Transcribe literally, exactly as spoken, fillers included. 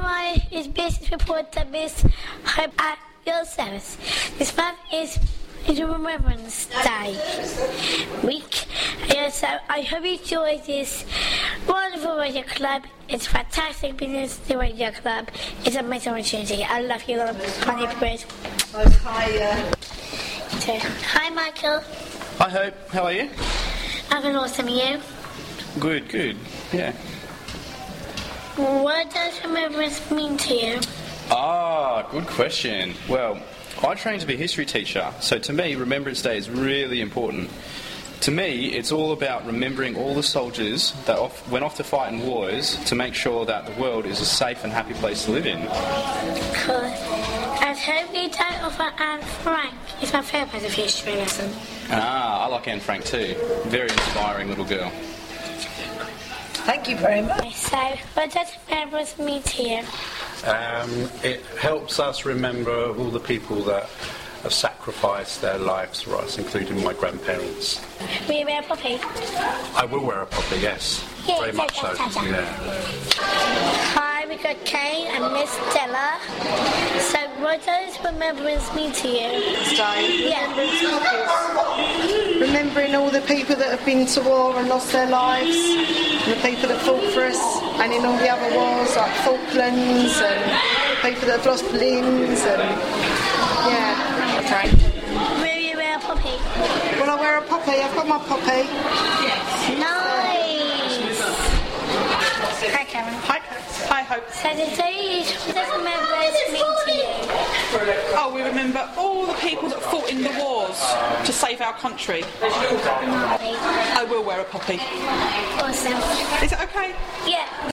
Maya is business reporter Miss Hope at your service. This month is is Remembrance Day week. Yeah, so I hope you enjoy this wonderful radio club. It's fantastic business, the radio club. It's an amazing opportunity. I love you all. Honey Bread. Oh, hi. Uh... So, hi, Michael. Hi, Hope. How are you? I'm an awesome you. Good, good. Yeah. What does remembrance mean to you? Ah, good question. Well, I trained to be a history teacher, so to me, Remembrance Day is really important. To me, it's all about remembering all the soldiers that off, went off to fight in wars to make sure that the world is a safe and happy place to live in. Cool. As Hope don't offer Anne Frank is my favourite part of history lesson. Ah, I like Anne Frank too. Very inspiring little girl. Thank you very much. So, what does remembrance mean to you? Um, it helps us remember all the people that have sacrificed their lives for us, including my grandparents. Will you wear a poppy? I will wear a poppy, yes. Yeah, Very so much so. that's that. Yeah. Hi, we got Kane and Miss Stella. So, what does remembrance mean to you? Day. Yeah. Remembering all the people that have been to war and lost their lives, and the people that fought for us, and in all the other wars like Falklands, and people that have lost limbs, and yeah. Okay. Will you wear a poppy? Will I wear a poppy? I've got my poppy. Nice. Hi, Karen. Hi, hi, Hope. So, today is what does remembrance mean to you? Oh, we remember all the people that fought in the wars to save our country. I will wear a poppy. Awesome. Is it okay? Yeah.